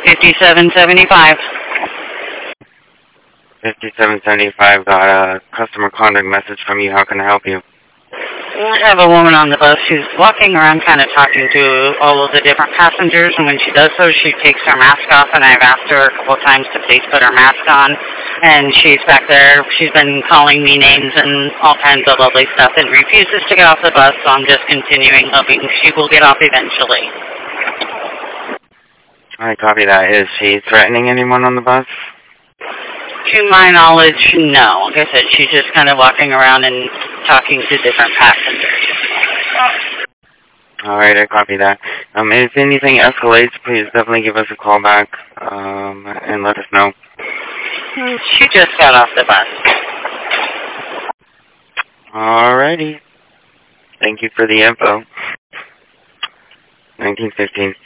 5775. 5775, got a customer contact message from you. How can I help you? I have a woman on the bus who's walking around kind of talking to all of the different passengers, and when she does so, she takes her mask off, and I've asked her a couple of times to please put her mask on, and she's back there. She's been calling me names and all kinds of lovely stuff and refuses to get off the bus, so I'm just continuing, hoping she will get off eventually. I copy that. Is she threatening anyone on the bus? To my knowledge, no. Like I said, she's just kind of walking around and talking to different passengers. All right, I copy that. If anything escalates, please definitely give us a call back and let us know. She just got off the bus. All righty. Thank you for the info. 1915.